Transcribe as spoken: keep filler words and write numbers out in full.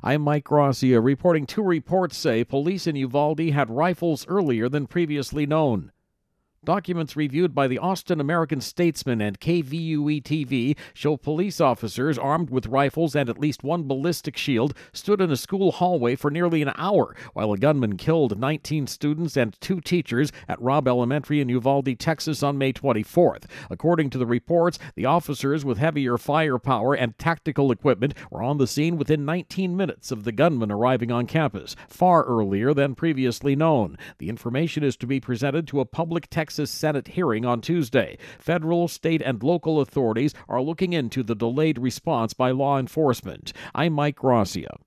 I'm Mike Gracia reporting two reports say police in Uvalde had rifles earlier than previously known. Documents reviewed by the Austin American-Statesman and K V U E-T V show police officers armed with rifles and at least one ballistic shield stood in a school hallway for nearly an hour while a gunman killed nineteen students and two teachers at Robb Elementary in Uvalde, Texas on May twenty-fourth. According to the reports, the officers with heavier firepower and tactical equipment were on the scene within nineteen minutes of the gunman arriving on campus, far earlier than previously known. The information is to be presented to a public Texas Senate hearing on Tuesday. Federal, state, and local authorities are looking into the delayed response by law enforcement. I'm Mike Gracia.